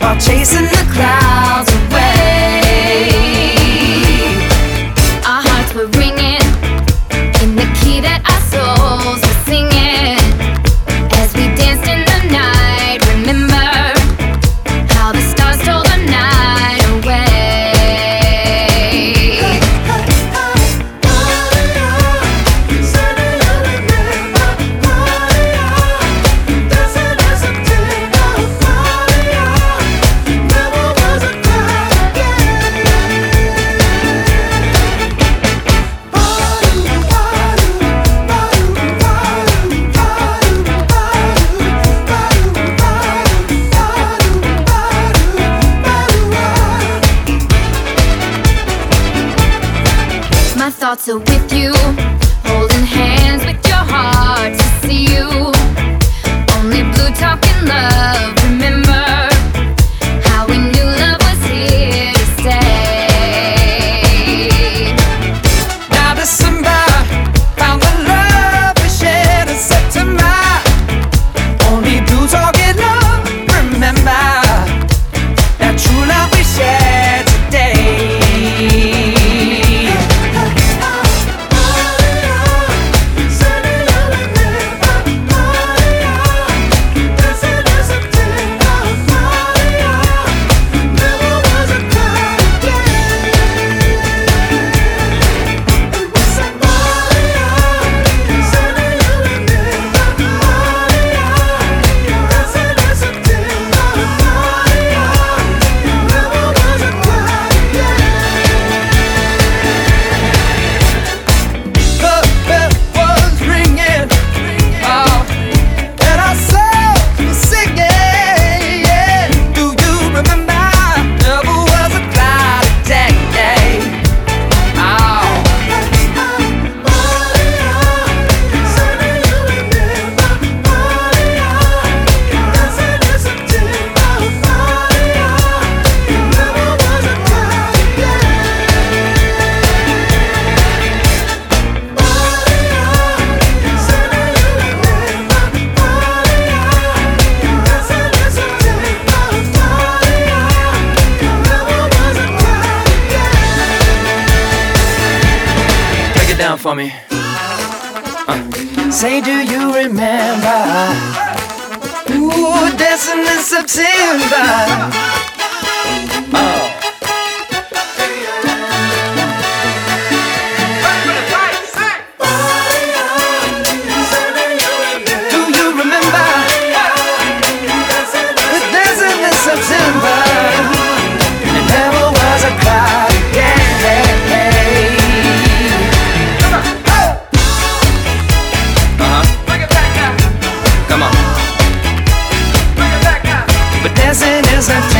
while chasing the clouds away. Our hearts were ringing in the key that our souls were singing as we danced in the night. Remember how the stars stole the night away. My thoughts are with you, holding hands with your heart to see you. Only blue talking love. Remember how we knew love was here to stay. Now December found the love we shared in September. Only blue talking love. Remember that true love we shared today. Down for me. Say, do you remember? Ooh, dancing in September. Oh. Do you remember? Dancing in September. There never was a cloud. Dancing is a